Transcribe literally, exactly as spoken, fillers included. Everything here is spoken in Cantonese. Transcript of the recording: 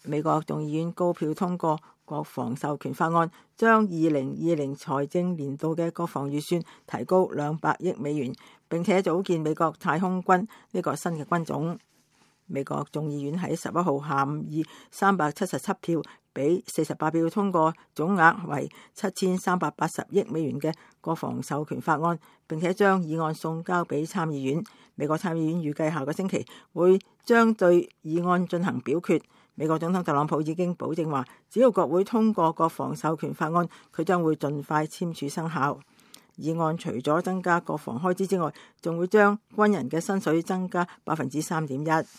美國眾議院高票通過國防授權法案，將二零二零財政年度嘅國防預算提高兩百億美元，並且組建美國太空軍呢個新嘅軍種。美國眾議院喺十一號下午以三百七十七票比四十八票通過總額為七千三百八十億美元嘅國防授權法案，並且將議案送交俾參議院。美國參議院預計下個星期會將對議案進行表決。美國總統特朗普已經保證話，只要國會通過國防授權法案，佢將會盡快簽署生效。議案除咗增加國防開支之外，仲會將軍人嘅薪水增加百分之三點一。